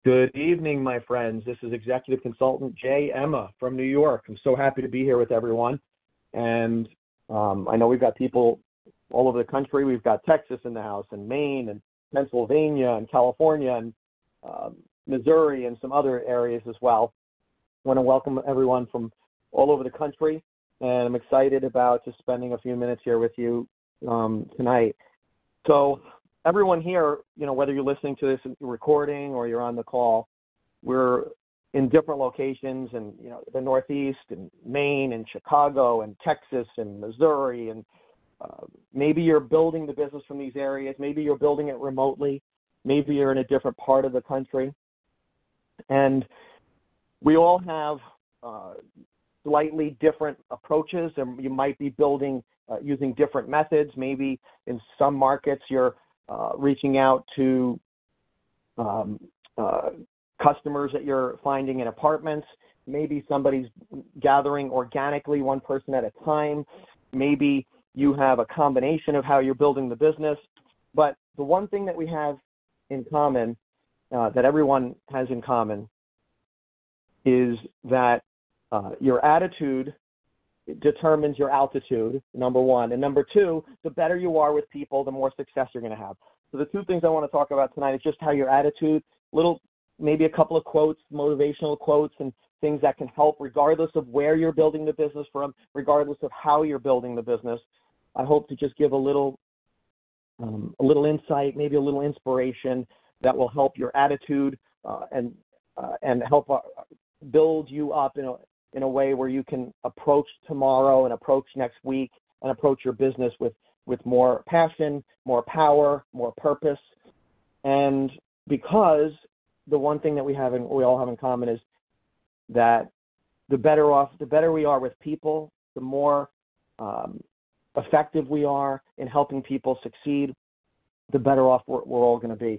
Good evening, my friends. This is Executive Consultant Jay Emma from New York. I'm so happy to be here with everyone. And I know we've got people all over the country. We've got Texas in the house, and Maine, and Pennsylvania, and California, and Missouri, and some other areas as well. I want to welcome everyone from all over the country, and I'm excited about just spending a few minutes here with you tonight. So everyone here, whether you're listening to this recording or you're on the call, we're in different locations in, the Northeast and Maine and Chicago and Texas and Missouri. And maybe you're building the business from these areas. Maybe you're building it remotely. Maybe you're in a different part of the country. And we all have slightly different approaches, and you might be building using different methods. Maybe in some markets you're reaching out to customers that you're finding in apartments. Maybe somebody's gathering organically, one person at a time. Maybe you have a combination of how you're building the business. But the one thing that we have in common, that everyone has in common, is that your attitude determines your altitude, number one. And number two, the better you are with people, the more success you're going to have. So the two things I want to talk about tonight is just how your attitude, maybe a couple of quotes, motivational quotes, and things that can help regardless of where you're building the business from, regardless of how you're building the business. I hope to just give a little insight, maybe a little inspiration that will help your attitude and help build you up in a way where you can approach tomorrow and approach next week and approach your business with more passion, more power, more purpose. And because the one thing that we all have in common is that the better we are with people, the more effective we are in helping people succeed, the better off we're all going to be.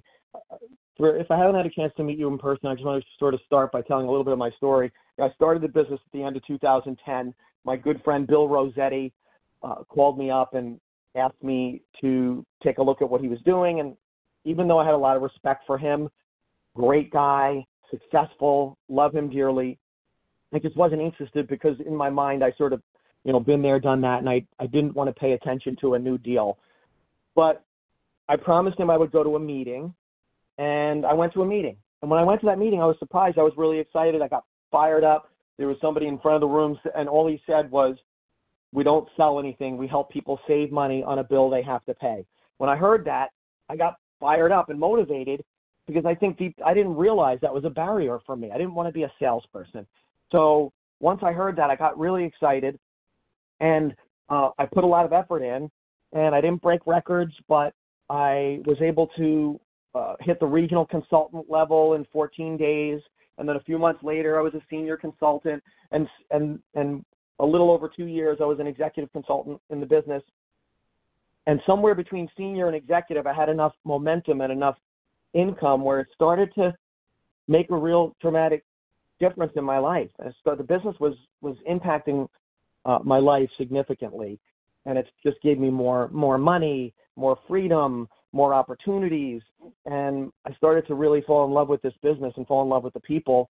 If I haven't had a chance to meet you in person, I just want to sort of start by telling a little bit of my story. I started the business at the end of 2010. My good friend Bill Rossetti called me up and asked me to take a look at what he was doing. And even though I had a lot of respect for him, great guy, successful, love him dearly, I just wasn't interested because in my mind I sort of, been there, done that, and I didn't want to pay attention to a new deal. But I promised him I would go to a meeting, and I went to a meeting. And when I went to that meeting, I was surprised. I was really excited. I got fired up. There was somebody in front of the room, and all he said was, "We don't sell anything. We help people save money on a bill they have to pay." When I heard that, I got fired up and motivated because I didn't realize that was a barrier for me. I didn't want to be a salesperson. So once I heard that, I got really excited, and I put a lot of effort in, and I didn't break records, but I was able to hit the regional consultant level in 14 days. And then a few months later, I was a senior consultant, and a little over 2 years, I was an executive consultant in the business. And somewhere between senior and executive, I had enough momentum and enough income where it started to make a real dramatic difference in my life. And so the business was impacting my life significantly, and it just gave me more money, more freedom, more opportunities, and I started to really fall in love with this business and fall in love with the people.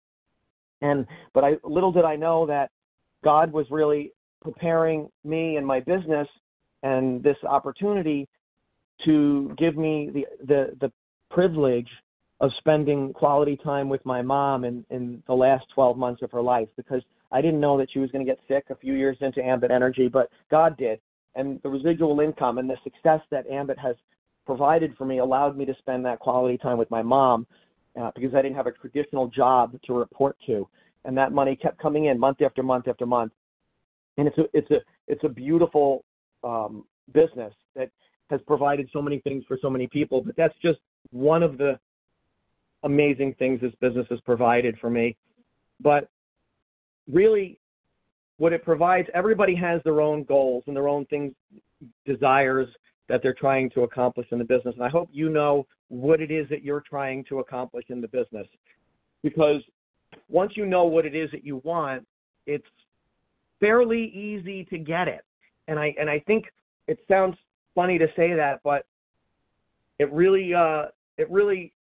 But little did I know that God was really preparing me and my business and this opportunity to give me the privilege of spending quality time with my mom in the last 12 months of her life, because I didn't know that she was going to get sick a few years into Ambit Energy, but God did. And the residual income and the success that Ambit has provided for me allowed me to spend that quality time with my mom because I didn't have a traditional job to report to. And that money kept coming in month after month after month. And it's a beautiful business that has provided so many things for so many people. But that's just one of the amazing things this business has provided for me. But really, what it provides, everybody has their own goals and their own things, desires that they're trying to accomplish in the business. And I hope you know what it is that you're trying to accomplish in the business. Because once you know what it is that you want, it's fairly easy to get it. And I think it sounds funny to say that, but it really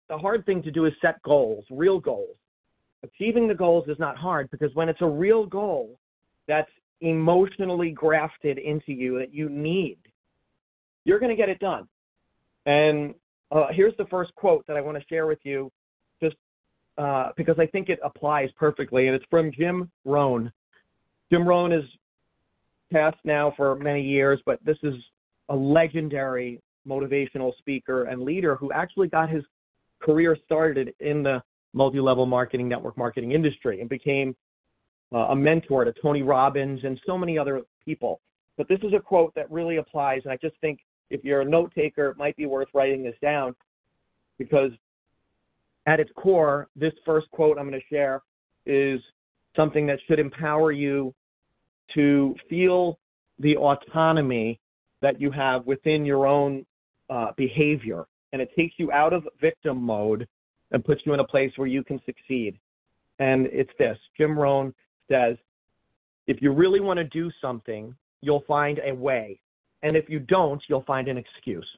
the hard thing to do is set goals, real goals. Achieving the goals is not hard because when it's a real goal that's emotionally grafted into you that you need, you're going to get it done. And here's the first quote that I want to share with you, just because I think it applies perfectly, and it's from Jim Rohn. Jim Rohn is passed now for many years, but this is a legendary motivational speaker and leader who actually got his career started in the multi-level marketing, network marketing industry and became a mentor to Tony Robbins and so many other people. But this is a quote that really applies, and I just think if you're a note taker, it might be worth writing this down, because at its core, this first quote I'm going to share is something that should empower you to feel the autonomy that you have within your own behavior. And it takes you out of victim mode and puts you in a place where you can succeed. And it's this. Jim Rohn says, if you really want to do something, you'll find a way. And if you don't, you'll find an excuse.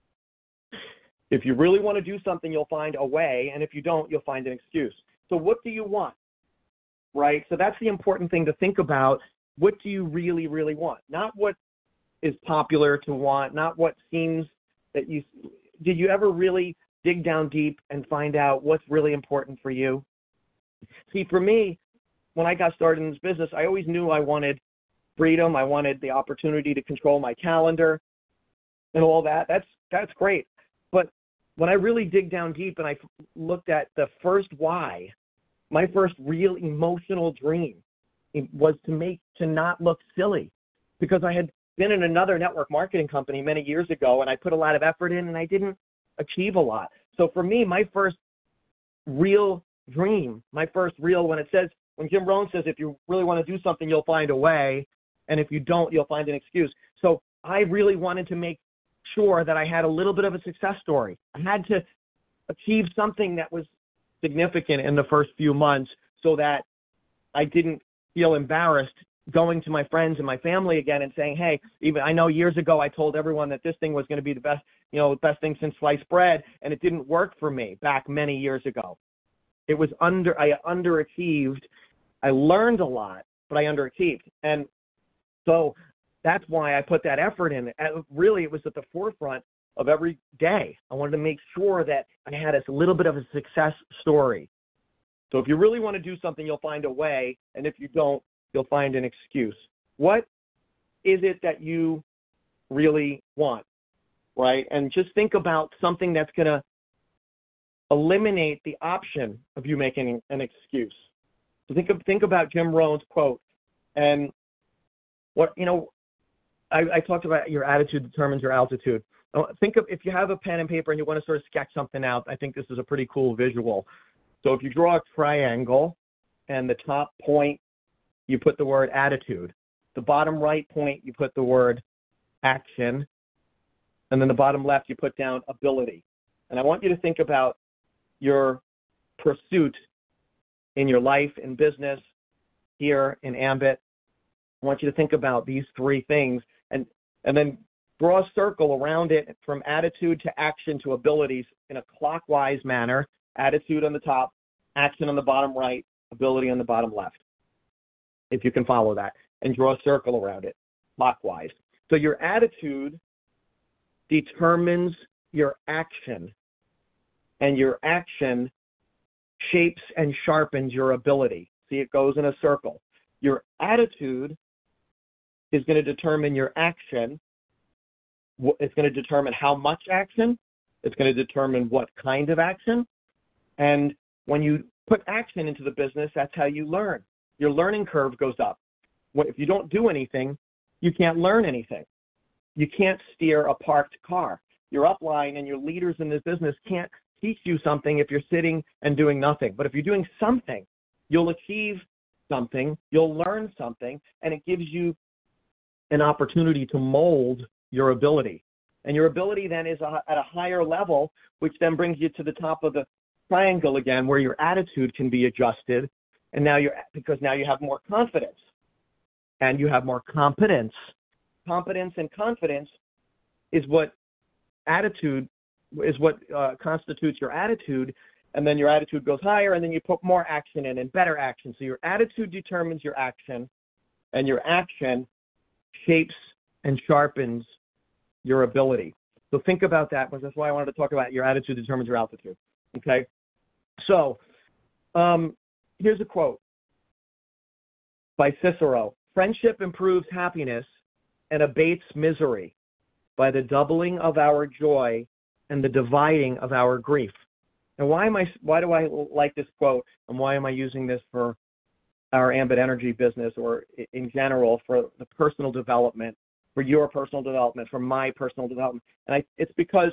If you really want to do something, you'll find a way. And if you don't, you'll find an excuse. So what do you want? Right? So that's the important thing to think about. What do you really, really want? Not what is popular to want, not what seems that you... Did you ever really dig down deep and find out what's really important for you? See, for me, when I got started in this business, I always knew I wanted freedom. I wanted the opportunity to control my calendar and all that. That's great. But when I really dig down deep and I looked at the first why, my first real emotional dream was to not look silly, because I had been in another network marketing company many years ago, and I put a lot of effort in, and I didn't achieve a lot. So for me, my first real dream, when Jim Rohn says, if you really want to do something, you'll find a way, and if you don't, you'll find an excuse. So I really wanted to make sure that I had a little bit of a success story. I had to achieve something that was significant in the first few months so that I didn't feel embarrassed going to my friends and my family again and saying, hey, even I know years ago I told everyone that this thing was going to be the best thing since sliced bread, and it didn't work for me back many years ago. I underachieved. I learned a lot, but I underachieved. And so that's why I put that effort in. Really, it was at the forefront of every day. I wanted to make sure that I had a little bit of a success story. So if you really want to do something, you'll find a way, and if you don't, you'll find an excuse. What is it that you really want, right? And just think about something that's going to eliminate the option of you making an excuse. So think about Jim Rohn's quote. And I talked about your attitude determines your altitude. Think of, if you have a pen and paper and you want to sort of sketch something out, I think this is a pretty cool visual. So if you draw a triangle and the top point, you put the word attitude. The bottom right point, you put the word action. And then the bottom left, you put down ability. And I want you to think about your pursuit in your life, in business, here in Ambit. I want you to think about these three things and then draw a circle around it from attitude to action to abilities in a clockwise manner. Attitude on the top, action on the bottom right, ability on the bottom left, if you can follow that, and draw a circle around it clockwise. So your attitude determines your action, and your action shapes and sharpens your ability. See, it goes in a circle. Your attitude is going to determine your action. It's going to determine how much action. It's going to determine what kind of action. And when you put action into the business, that's how you learn. Your learning curve goes up. If you don't do anything, you can't learn anything. You can't steer a parked car. Your upline and your leaders in this business can't teach you something if you're sitting and doing nothing. But if you're doing something, you'll achieve something, you'll learn something, and it gives you an opportunity to mold your ability. And your ability then is at a higher level, which then brings you to the top of the triangle again, where your attitude can be adjusted. And because now you have more confidence and you have more competence. Competence and confidence is what attitude is what constitutes your attitude. And then your attitude goes higher, and then you put more action in and better action. So your attitude determines your action, and your action shapes and sharpens your ability. So think about that, because that's why I wanted to talk about your attitude determines your altitude. Okay? So here's a quote by Cicero. Friendship improves happiness and abates misery by the doubling of our joy and the dividing of our grief. And why do I like this quote, and why am I using this for our Ambit Energy business, or in general for the personal development, for your personal development, for my personal development? And it's because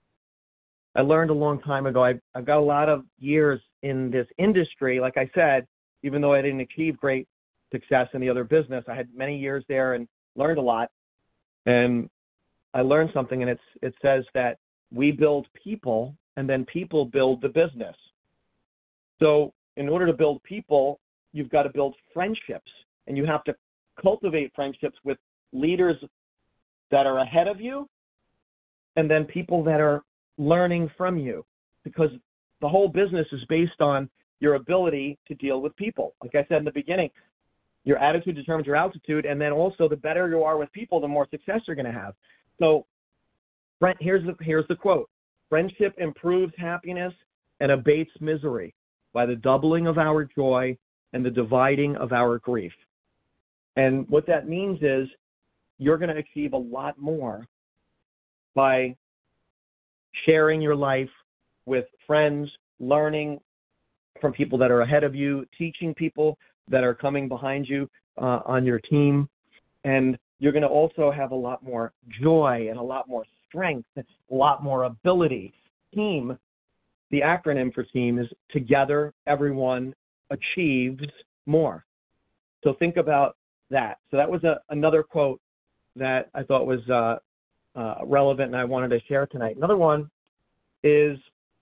I learned a long time ago. I've got a lot of years in this industry. Like I said, even though I didn't achieve great success in the other business, I had many years there and learned a lot. And I learned something, and it says that we build people, and then people build the business. So in order to build people, you've got to build friendships, and you have to cultivate friendships with leaders that are ahead of you, and then people that are learning from you, because the whole business is based on your ability to deal with people. Like I said in the beginning, your attitude determines your altitude, and then also the better you are with people, the more success you're going to have. So here's the quote. Friendship improves happiness and abates misery by the doubling of our joy and the dividing of our grief. And what that means is you're going to achieve a lot more by sharing your life with friends, learning from people that are ahead of you, teaching people that are coming behind you on your team. And you're going to also have a lot more joy and a lot more strength, a lot more ability. Team, the acronym for team is together, everyone achieves more. So think about that. So that was another quote that I thought was relevant and I wanted to share tonight. Another one is,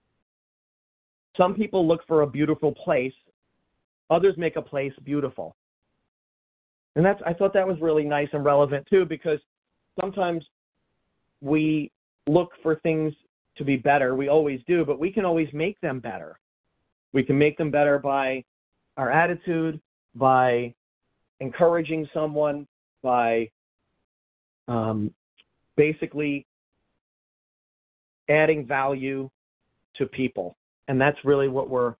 some people look for a beautiful place, others make a place beautiful. And I thought that was really nice and relevant too, because sometimes we look for things to be better. We always do, but we can always make them better. We can make them better by our attitude, by encouraging someone, by basically adding value to people. And that's really what we're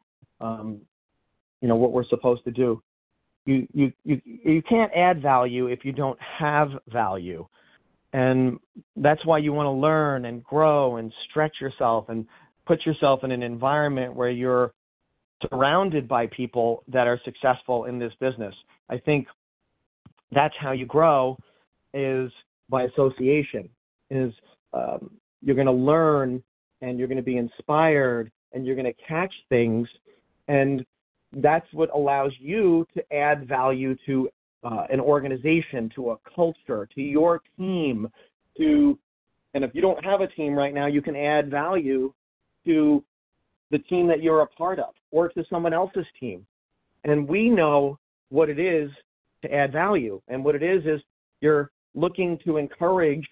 supposed to do. You can't add value if you don't have value. And that's why you want to learn and grow and stretch yourself and put yourself in an environment where you're surrounded by people that are successful in this business. I think that's how you grow, is by association. You're going to learn, and you're going to be inspired, and you're going to catch things, and that's what allows you to add value to an organization, to a culture, to your team, and if you don't have a team right now, you can add value to the team that you're a part of or to someone else's team. And we know what it is to add value. And what it is you're looking to encourage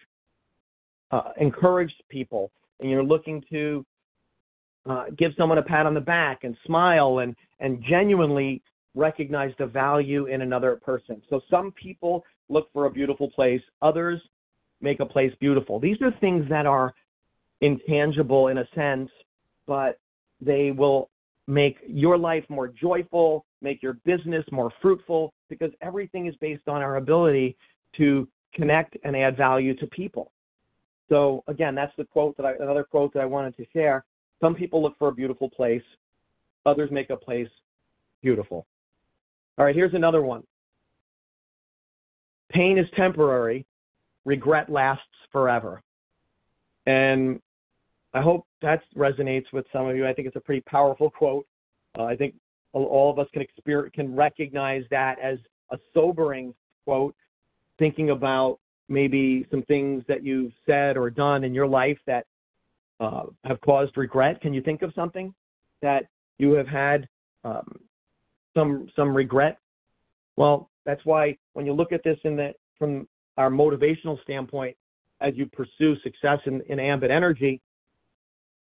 people, and you're looking to give someone a pat on the back and smile and genuinely recognize the value in another person. So some people look for a beautiful place, others make a place beautiful. These are things that are intangible in a sense, but they will make your life more joyful, make your business more fruitful, because everything is based on our ability to connect and add value to people. So again, that's another quote that I wanted to share. Some people look for a beautiful place, others make a place beautiful. All right, here's another one. Pain is temporary, regret lasts forever. And I hope that resonates with some of you. I think it's a pretty powerful quote. I think all of us can recognize that as a sobering quote, thinking about maybe some things that you've said or done in your life that have caused regret. Can you think of something that you have had some regret? Well, that's why when you look at this from our motivational standpoint, as you pursue success in Ambit Energy,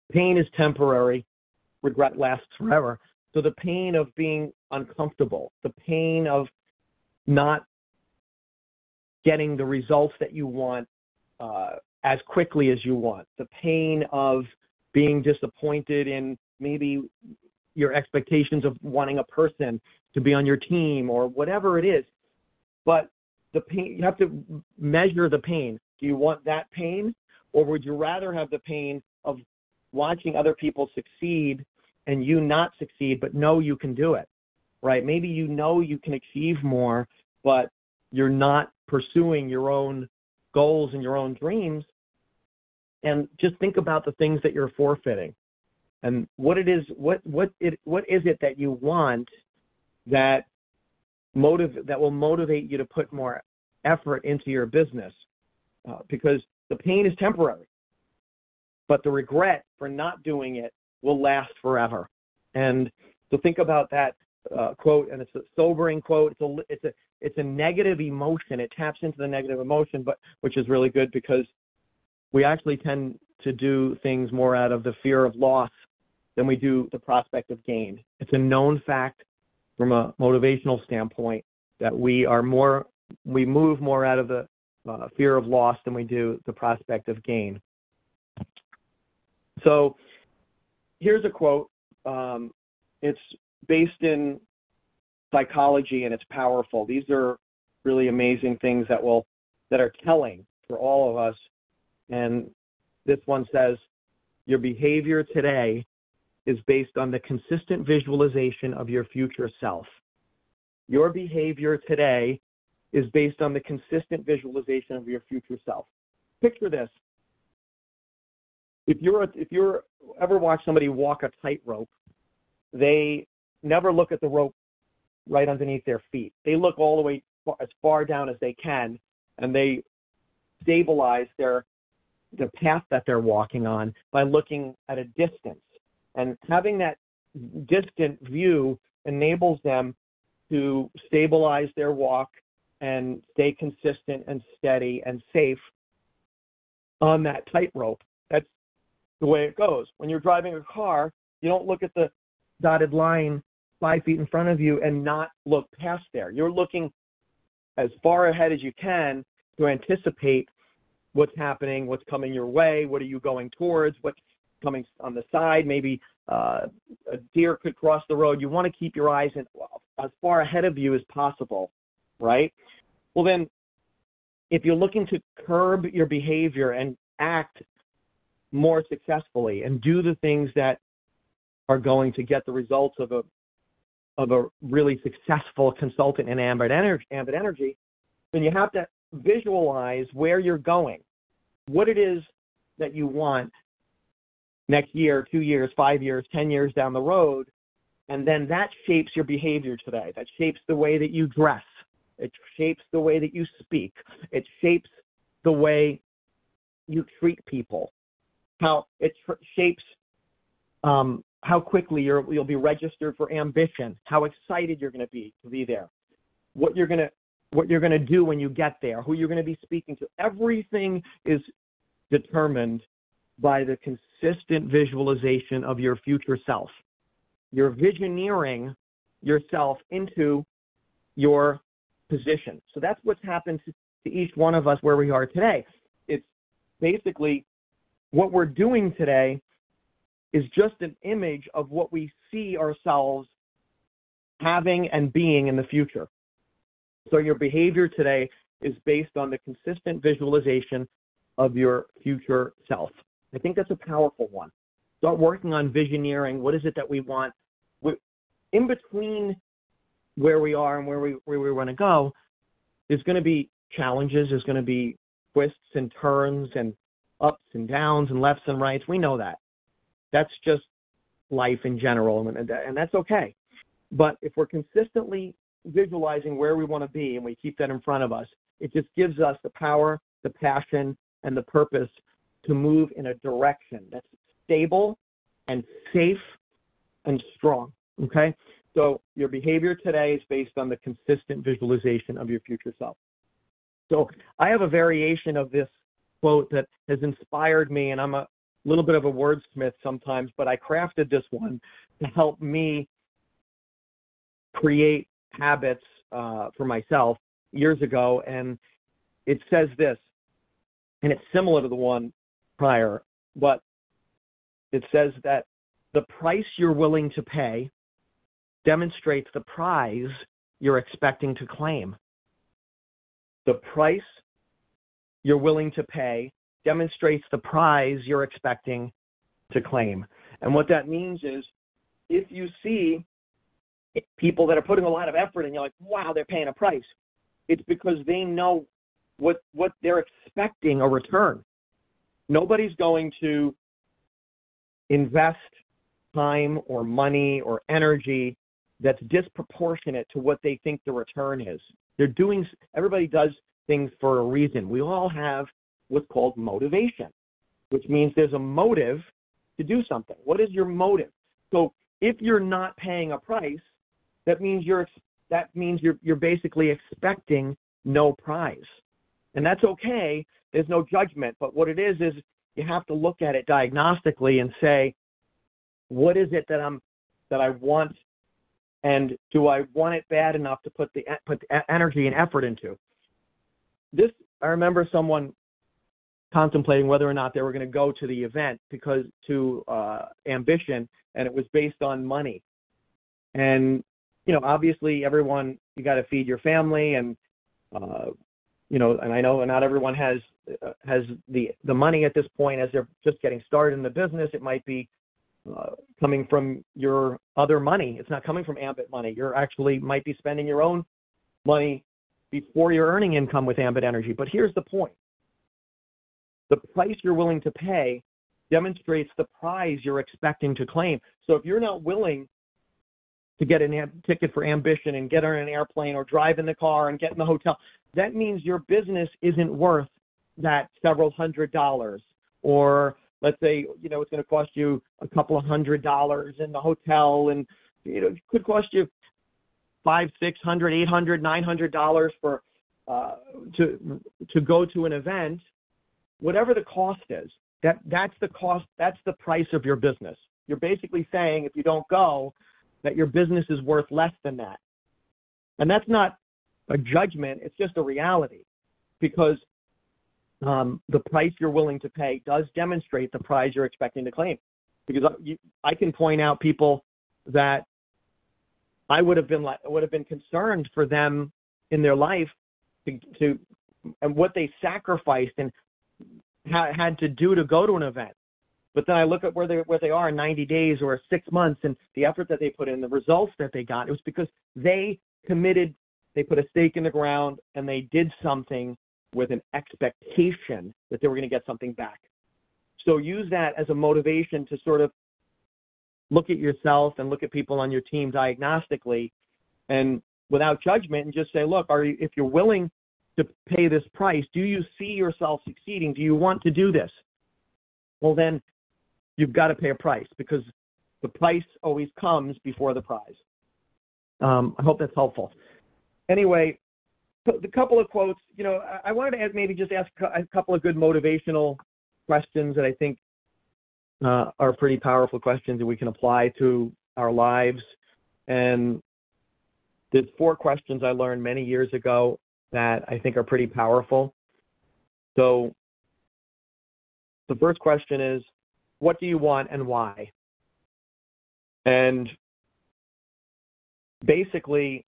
Pain is temporary. Regret lasts forever. So the pain of being uncomfortable, the pain of not getting the results that you want as quickly as you want, the pain of being disappointed in maybe your expectations of wanting a person to be on your team or whatever it is. But the pain, you have to measure the pain. Do you want that pain, or would you rather have the pain of watching other people succeed and you not succeed, but know you can do it, right? Maybe you know you can achieve more, but you're not pursuing your own goals and your own dreams. And just think about the things that you're forfeiting, and what is it that you want that will motivate you to put more effort into your business, because the pain is temporary, but the regret for not doing it will last forever. And so think about that quote, and it's a sobering quote. It's a negative emotion. It taps into the negative emotion, but which is really good because we actually tend to do things more out of the fear of loss than we do the prospect of gain. It's a known fact from a motivational standpoint that we move more out of the fear of loss than we do the prospect of gain. So here's a quote. It's based in psychology, and it's powerful. These are really amazing things that are telling for all of us. And this one says, your behavior today is based on the consistent visualization of your future self. Your behavior today is based on the consistent visualization of your future self. Picture this. If you're ever watch somebody walk a tightrope, they never look at the rope right underneath their feet. They look all the way as far down as they can, and they stabilize the path that they're walking on by looking at a distance. And having that distant view enables them to stabilize their walk and stay consistent and steady and safe on that tightrope. That's the way it goes. When you're driving a car, you don't look at the dotted line 5 feet in front of you and not look past there. You're looking as far ahead as you can to anticipate what's happening, what's coming your way, what are you going towards, what's coming on the side. Maybe a deer could cross the road. You want to keep your eyes as far ahead of you as possible, right? Well, then, if you're looking to curb your behavior and act more successfully and do the things that are going to get the results of a really successful consultant in Ambit Energy, then you have to visualize where you're going, what it is that you want next year, 2 years, 5 years, 10 years down the road, and then that shapes your behavior today. That shapes the way that you dress. It shapes the way that you speak. It shapes the way you treat people. How it shapes how quickly you'll be registered for ambition. How excited you're going to be there. What you're going to do when you get there. Who you're going to be speaking to. Everything is determined by the consistent visualization of your future self. You're visioneering yourself into your position. So that's what's happened to each one of us where we are today. It's basically what we're doing today is just an image of what we see ourselves having and being in the future. So your behavior today is based on the consistent visualization of your future self. I think that's a powerful one. Start working on visioneering. What is it that we want? In between where we are and where we want to go, there's going to be challenges. There's going to be twists and turns and ups and downs and lefts and rights. We know that. That's just life in general, and that's okay. But if we're consistently visualizing where we want to be and we keep that in front of us, it just gives us the power, the passion, and the purpose to move in a direction that's stable and safe and strong, okay? So your behavior today is based on the consistent visualization of your future self. So I have a variation of this quote that has inspired me, and I'm a little bit of a wordsmith sometimes, but I crafted this one to help me create habits for myself years ago. And it says this, and it's similar to the one prior, but it says that the price you're willing to pay demonstrates the prize you're expecting to claim. The price you're willing to pay demonstrates the prize you're expecting to claim. And what that means is, if you see people that are putting a lot of effort and you're like, wow, they're paying a price, it's because they know what they're expecting a return. Nobody's going to invest time or money or energy that's disproportionate to what they think the return is. Everybody does things for a reason. We all have what's called motivation, which means there's a motive to do something. What is your motive? So if you're not paying a price, that means you're basically expecting no prize. And that's okay. There's no judgment. But what it is you have to look at it diagnostically and say, what is it that I want, and do I want it bad enough to put the energy and effort into? I remember someone contemplating whether or not they were going to go to the event to Ambition, and it was based on money. And, obviously everyone, you got to feed your family, and, and I know not everyone has the money at this point as they're just getting started in the business. It might be coming from your other money. It's not coming from Ambit money. You're actually might be spending your own money before you're earning income with Ambit Energy. But here's the point. The price you're willing to pay demonstrates the prize you're expecting to claim. So if you're not willing to get a ticket for Ambition and get on an airplane or drive in the car and get in the hotel, that means your business isn't worth that several $100s. Or let's say, it's going to cost you a couple of $100 in the hotel, and it could cost you $500, $600, $800, $900 for to go to an event. Whatever the cost is, that's the cost. That's the price of your business. You're basically saying, if you don't go, that your business is worth less than that. And that's not a judgment. It's just a reality, because the price you're willing to pay does demonstrate the prize you're expecting to claim. Because I can point out people that I would have been concerned for them in their life to and what they sacrificed and had to do to go to an event. But then I look at where they are in 90 days or 6 months, and the effort that they put in, the results that they got. It was because they committed, they put a stake in the ground, and they did something with an expectation that they were going to get something back. So use that as a motivation to sort of look at yourself and look at people on your team diagnostically and without judgment, and just say, look, if you're willing to pay this price, do you see yourself succeeding? Do you want to do this? Well, then you've got to pay a price, because the price always comes before the prize. I hope that's helpful. Anyway, the couple of quotes, I wanted to maybe just ask a couple of good motivational questions that I think are pretty powerful questions that we can apply to our lives. And there's 4 questions I learned many years ago that I think are pretty powerful. So the first question is, what do you want and why? And basically,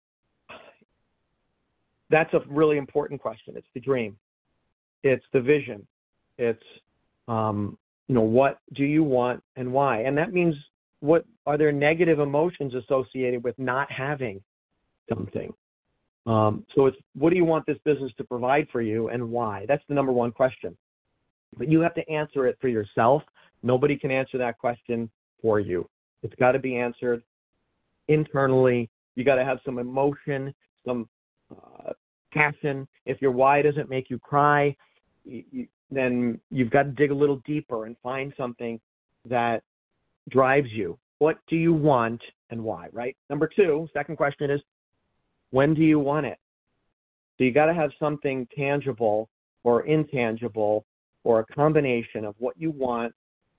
that's a really important question. It's the dream. It's the vision. It's, what do you want and why? And that means, what are there negative emotions associated with not having something? So it's, what do you want this business to provide for you and why? That's the number one question. But you have to answer it for yourself. Nobody can answer that question for you. It's got to be answered internally. You got to have some emotion, some passion. If your why doesn't make you cry, then you've got to dig a little deeper and find something that drives you. What do you want and why, right? Number 2, second question is, when do you want it? So you got to have something tangible or intangible, or a combination of what you want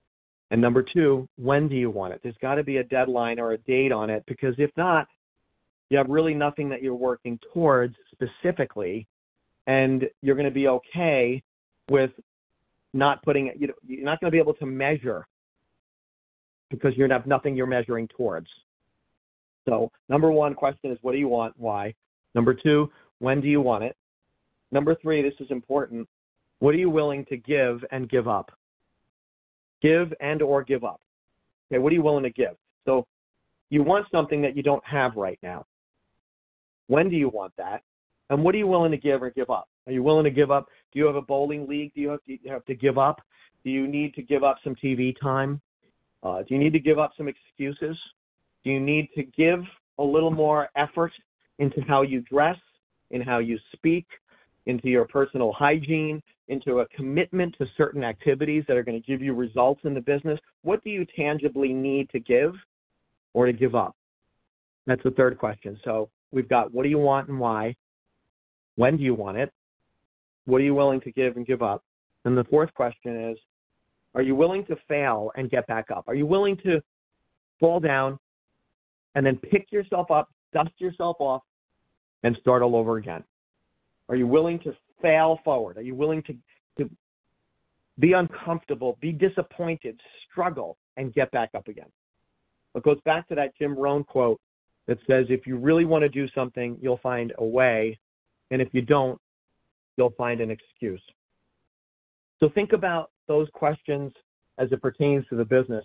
And number two, when do you want it? There's got to be a deadline or a date on it, because if not, you have really nothing that you're working towards specifically, and you're going to be okay with not putting it, you're not going to be able to measure because you have nothing you're measuring towards. So number one question is, what do you want? Why? Number two, when do you want it? Number three, this is important. What are you willing to give and give up? Give and or give up. Okay, what are you willing to give? So you want something that you don't have right now. When do you want that? And what are you willing to give or give up? Are you willing to give up? Do you have a bowling league? Do you have to give up? Do you need to give up some TV time? Do you need to give up some excuses? Do you need to give a little more effort into how you dress, in how you speak, into your personal hygiene, into a commitment to certain activities that are going to give you results in the business? What do you tangibly need to give or to give up? That's the third question. So we've got, what do you want and why? When do you want it? What are you willing to give and give up? And the fourth question is, are you willing to fail and get back up? Are you willing to fall down and then pick yourself up, dust yourself off, and start all over again? Are you willing to fail forward? Are you willing to be uncomfortable, be disappointed, struggle, and get back up again? It goes back to that Jim Rohn quote that says, if you really want to do something, you'll find a way, and if you don't, you'll find an excuse. So think about those questions as it pertains to the business.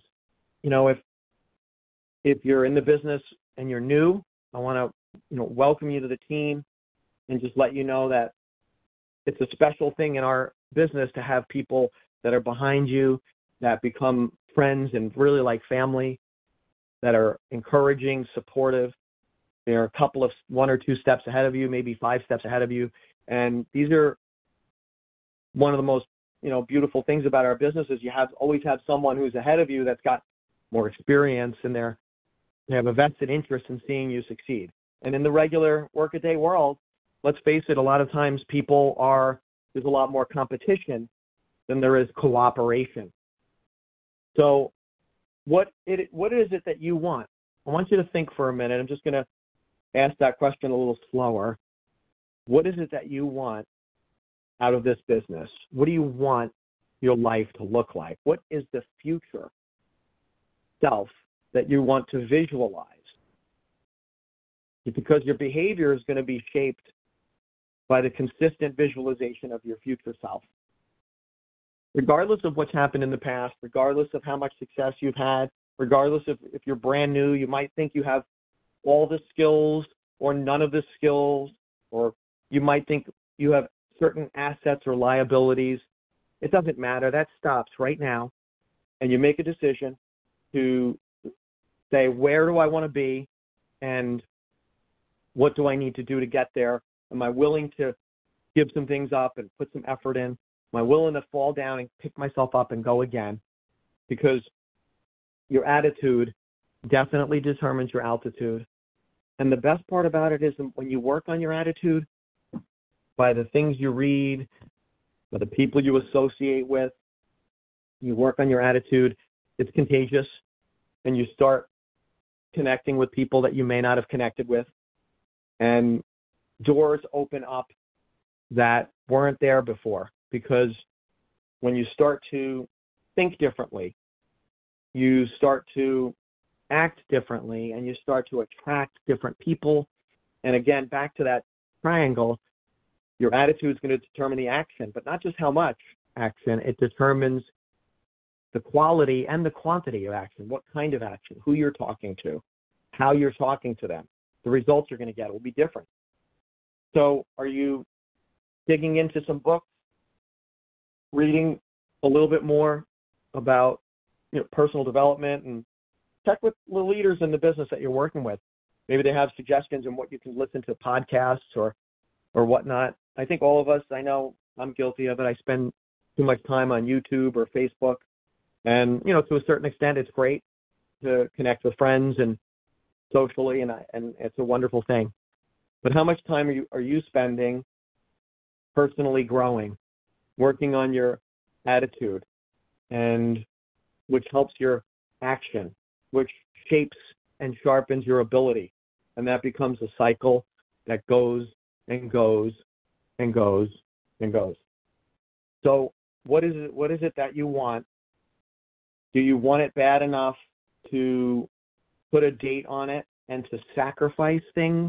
If you're in the business and you're new, I want to welcome you to the team and just let you know that it's a special thing in our business to have people that are behind you, that become friends and really like family, that are encouraging, supportive. They're a couple of 1 or 2 steps ahead of you, maybe 5 steps ahead of you. And these are one of the most beautiful things about our business is you always have someone who's ahead of you that's got more experience, and they have a vested interest in seeing you succeed. And in the regular workaday world, let's face it, a lot of times there's a lot more competition than there is cooperation. So what is it that you want? I want you to think for a minute. I'm just going to ask that question a little slower. What is it that you want out of this business? What do you want your life to look like? What is the future self that you want to visualize? Because your behavior is going to be shaped by the consistent visualization of your future self. Regardless of what's happened in the past, regardless of how much success you've had, regardless of if you're brand new, you might think you have all the skills or none of the skills, or you might think you have certain assets or liabilities. It doesn't matter. That stops right now. And you make a decision to say, where do I want to be and what do I need to do to get there? Am I willing to give some things up and put some effort in? Am I willing to fall down and pick myself up and go again? Because your attitude definitely determines your altitude. And the best part about it is when you work on your attitude, by the things you read, by the people you associate with, you work on your attitude, it's contagious, and you start connecting with people that you may not have connected with. And doors open up that weren't there before, because when you start to think differently, you start to act differently, and you start to attract different people. And again, back to that triangle, your attitude is going to determine the action, but not just how much action. It determines the quality and the quantity of action, what kind of action, who you're talking to, how you're talking to them. The results you're going to get will be different. So are you digging into some books, reading a little bit more about personal development, and check with the leaders in the business that you're working with. Maybe they have suggestions on what you can listen to, podcasts or whatnot. I think all of us, I know I'm guilty of it. I spend too much time on YouTube or Facebook. And, to a certain extent, it's great to connect with friends and socially, and it's a wonderful thing. But how much time are you spending personally growing, working on your attitude, and which helps your action, which shapes and sharpens your ability. And that becomes a cycle that goes and goes and goes and goes. So what is it that you want? Do you want it bad enough to put a date on it and to sacrifice things,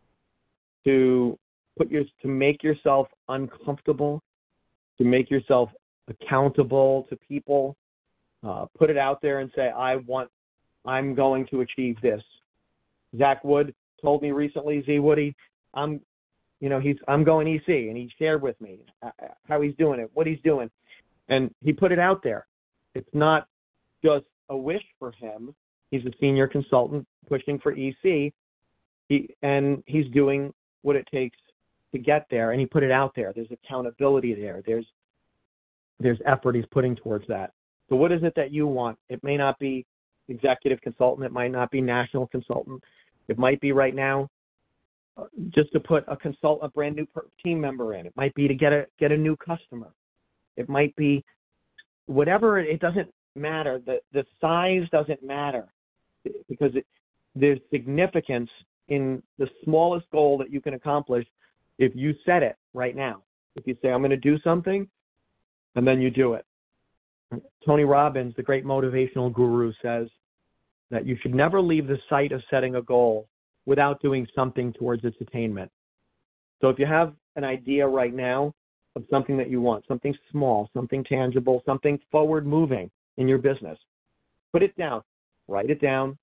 to make yourself uncomfortable, to make yourself accountable to people, put it out there and say, I'm going to achieve this. Zach Wood told me recently, Z Woody, I'm going EC, and he shared with me how he's doing it, what he's doing, and he put it out there. It's not just a wish for him. He's a senior consultant pushing for EC, and he's doing what it takes to get there, and he put it out there. There's accountability there. There's effort he's putting towards that. So what is it that you want? It may not be executive consultant. It might not be national consultant. It might be right now just to put a brand new team member in. It might be to get a new customer. It might be whatever. It doesn't matter. The size doesn't matter, because there's significance in the smallest goal that you can accomplish if you set it right now. If you say, I'm going to do something, and then you do it. Tony Robbins, the great motivational guru, says that you should never leave the sight of setting a goal without doing something towards its attainment. So if you have an idea right now of something that you want, something small, something tangible, something forward-moving in your business, put it down, write it down,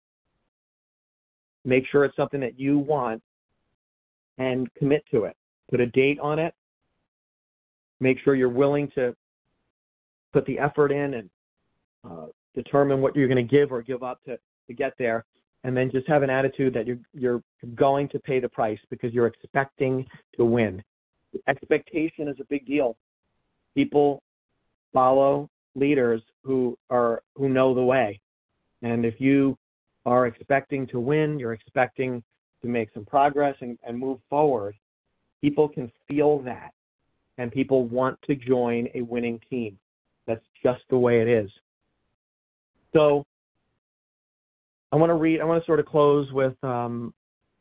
make sure it's something that you want, and commit to it. Put a date on it. Make sure you're willing to put the effort in and determine what you're going to give or give up to get there, and then just have an attitude that you're going to pay the price because you're expecting to win. Expectation is a big deal. People follow leaders who know the way, and if you are expecting to win, you're expecting to make some progress and move forward, people can feel that, and people want to join a winning team. That's just the way it is. So I want to sort of close with there's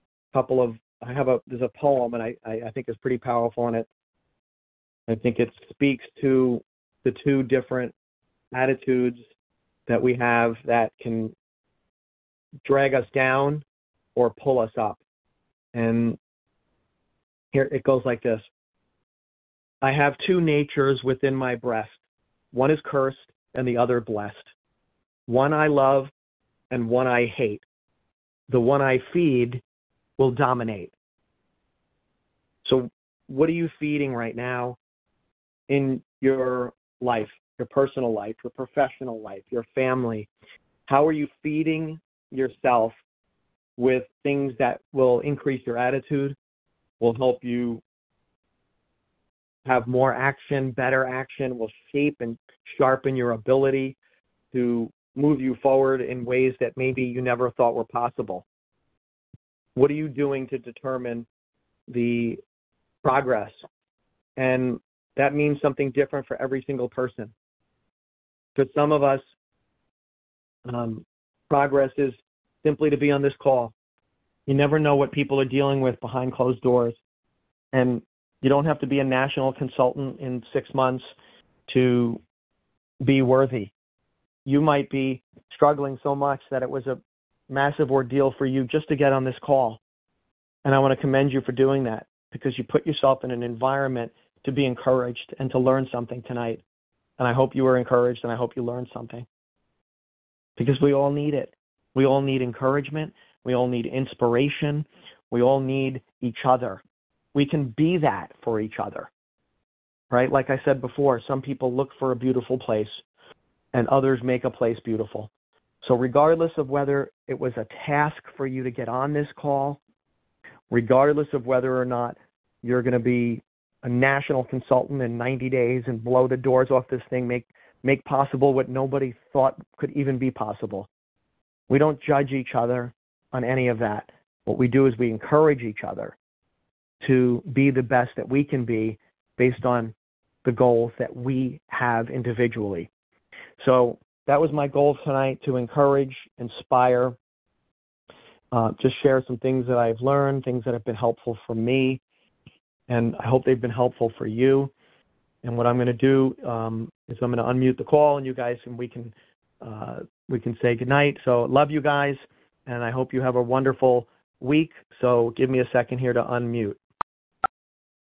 a poem, and I think it's pretty powerful, and I think it speaks to the two different attitudes that we have that can drag us down or pull us up. And here it goes like this. I have two natures within my breast. One is cursed and the other blessed. One I love and one I hate. The one I feed will dominate. So what are you feeding right now in your life, your personal life, your professional life, your family? How are you feeding yourself with things that will increase your attitude, will help you have more action, better action, will shape and sharpen your ability to move you forward in ways that maybe you never thought were possible? What are you doing to determine the progress? And that means something different for every single person. For some of us, progress is simply to be on this call. You never know what people are dealing with behind closed doors. And you don't have to be a national consultant in 6 months to be worthy. You might be struggling so much that it was a massive ordeal for you just to get on this call. And I want to commend you for doing that, because you put yourself in an environment to be encouraged and to learn something tonight. And I hope you were encouraged, and I hope you learned something, because we all need it. We all need encouragement. We all need inspiration. We all need each other. We can be that for each other, right? Like I said before, some people look for a beautiful place and others make a place beautiful. So regardless of whether it was a task for you to get on this call, regardless of whether or not you're going to be a national consultant in 90 days and blow the doors off this thing, make possible what nobody thought could even be possible. We don't judge each other on any of that. What we do is we encourage each other to be the best that we can be based on the goals that we have individually. So that was my goal tonight, to encourage, inspire, just share some things that I've learned, things that have been helpful for me, and I hope they've been helpful for you. And what I'm going to do is I'm going to unmute the call, and you guys, and we can say goodnight. So love you guys, and I hope you have a wonderful week. So give me a second here to unmute.